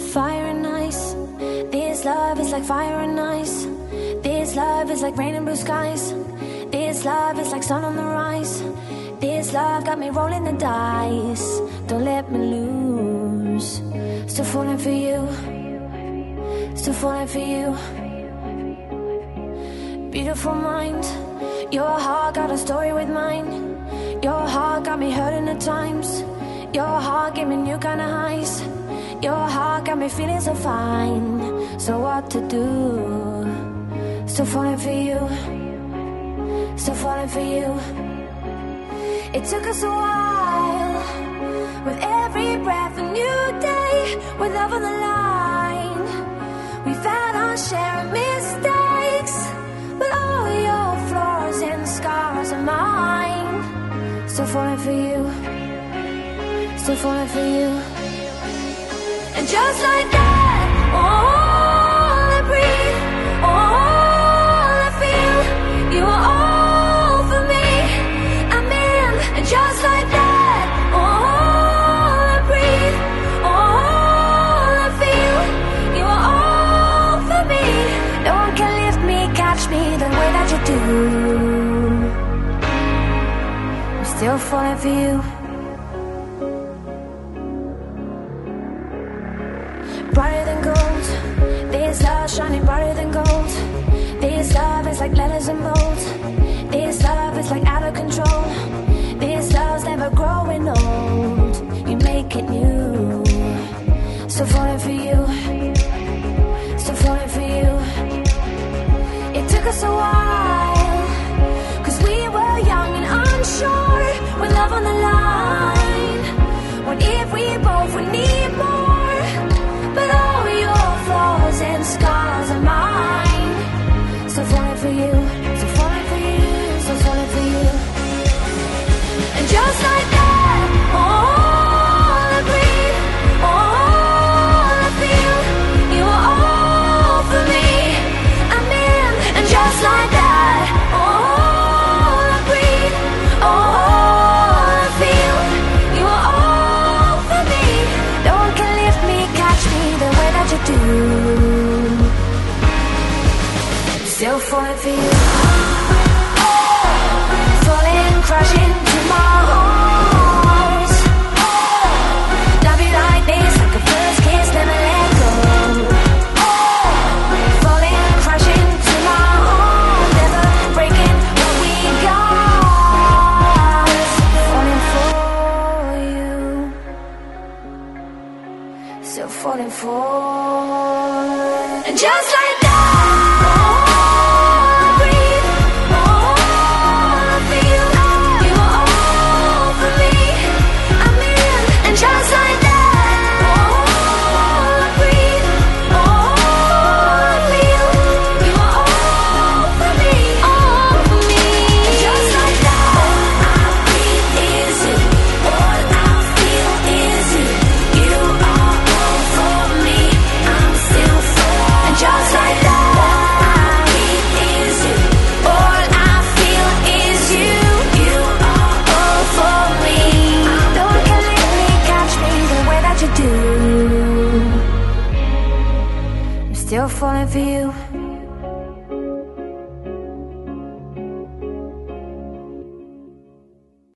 Fire and ice. This love is like fire and ice. This love is like rain and blue skies. This love is like sun on the rise. This love got me rolling the dice. Don't let me lose. Still falling for you. Still falling for you. Beautiful mind. Your heart got a story with mine. Your heart got me hurting at times. Your heart gave me new kind of highs. Your heart got me feeling so fine. So what to do? Still falling for you. Still falling for you. It took us a while. With every breath a new day. With love on the line. We've had our share of mistakes. But all your flaws and scars are mine. Still falling for you. Still falling for you. And just like that, all I breathe, all I feel, you are all for me, I'm in. And just like that, all I breathe, all I feel, you are all for me. No one can lift me, catch me the way that you do. I'm still falling for you. Brighter than gold. This love shining brighter than gold. This love is like letters in bold. This love is like out of control. This love's never growing old. You make it new. Still falling for you. Still falling for you. It took us a while, 'cause we were young and unsure. With love on the line. What if we both would need more? But all your flaws and scars are mine. So falling for you, so falling for you, so falling for you. And just like that, all I breathe, all I feel, you are all for me, I'm in. And just like that, all I breathe, all I feel, you are all for me. No one can lift me, catch me the way that you do. Still falling for you. Falling, crashing to my arms. Love you like this, like a first kiss, never let go. Falling, crashing to my arms, never breaking what we got. Falling for you. Still falling for. And just like that, all I breathe, all I feel, you are all for me, I'm in. And just like that, all I breathe, all I feel, you are all for me, all for me. And just like that, all I breathe is you, all I feel is you, you are all for me, I'm still for. And just like that, all I breathe is you, all I feel is you, you are all for me. No one can let me, catch me the way that you do. I'm still falling for you.